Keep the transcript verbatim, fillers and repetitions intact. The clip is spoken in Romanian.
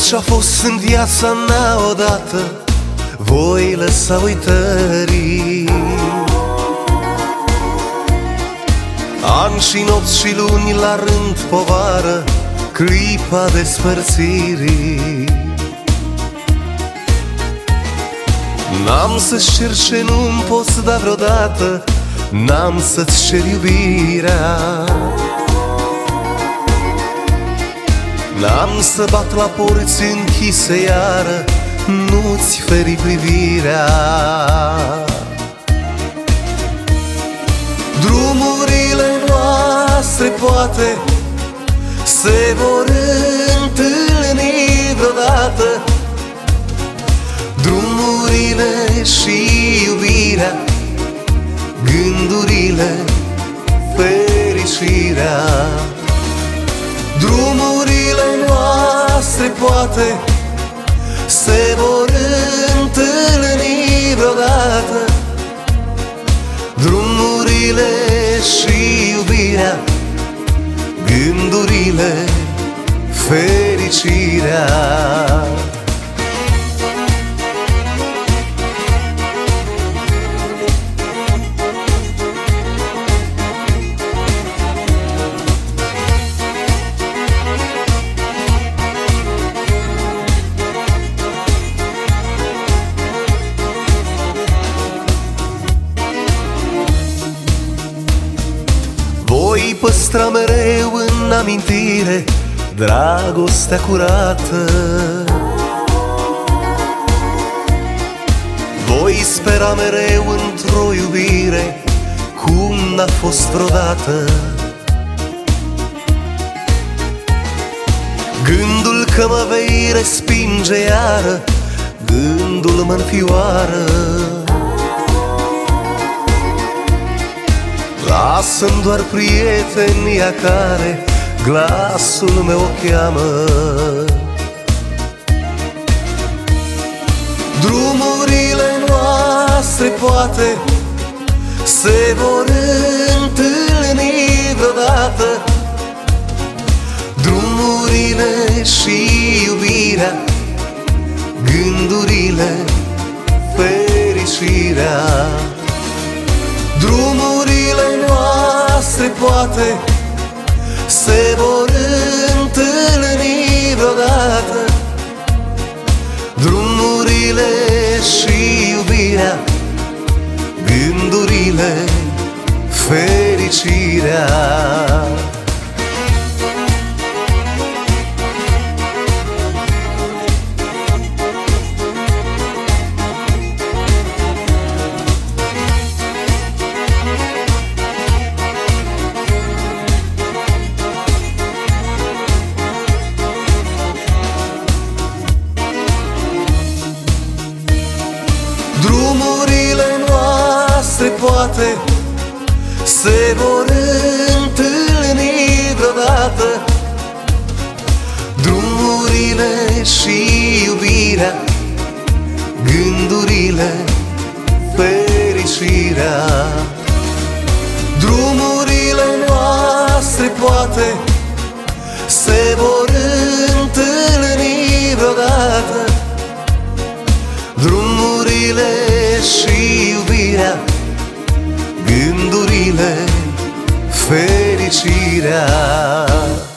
ce-a fost în viața mea odată voi lăsa uitării. Ani și nopți și luni la rând povară, clipa despărțirii. N-am să-ți cer ce nu-mi poți da vreodată, n-am să-ți cer iubirea. N-am să bat la porți închise iară, nu-ți feri privirea. Drumurile noastre poate se vor întâlni vreodată, drumurile și iubirea, gândurile, fericirea. Drumurile noastre poate se vor întâlni vreodată, drumurile și iubirea, gândurile, fericirea. Voi păstra mereu în amintire dragostea curată. Voi spera mereu într-o iubire cum n-a fost vreodată. Gândul că mă vei respinge iară, gândul mă înfioară. Lasă-mi doar prietenia care glasul meu o cheamă. Drumurile noastre poate se vor întâlni vreodată, drumurile și iubirea, gândurile, fericirea. Drumurile noastre poate se vor întâlni vreodată, drumurile și iubirea, gândurile, fericirea. Drumurile noastre poate se vor întâlni vreodată, drumurile și iubirea, gândurile, fericirea. Drumurile noastre poate se vor întâlni vreodată, drumurile și iubirea, gândurile, fericirea.